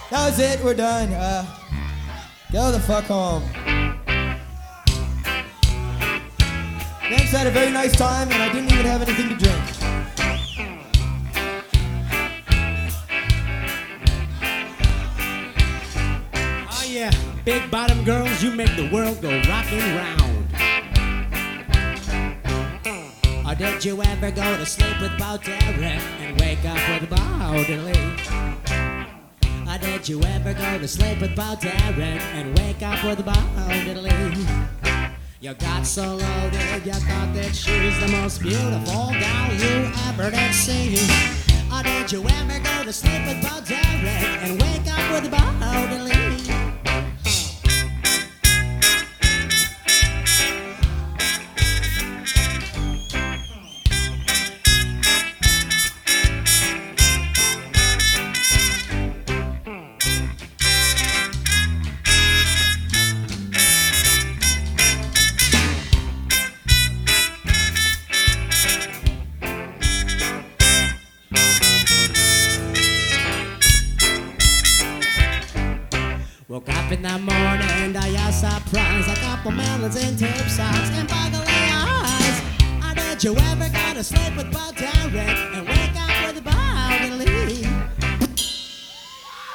That was it. We're done. Go the fuck home. Thanks. I had a very nice time, and I didn't even have anything to drink. Oh yeah, big bottom girls, you make the world go rockin' round. Or did you ever go to sleep with Bo Derek and wake up with Bowderly? Or did you ever go to sleep with Bo Derek and wake up with Bowderly? You got so loaded, you thought that she's the most beautiful gal you ever did see. Or did you ever go to sleep with Bo Derek and wake up with Bowderly? Woke up in the morning, I a surprise, a couple melons in tube socks and boggly eyes. Or did you ever go to sleep with Bo Derek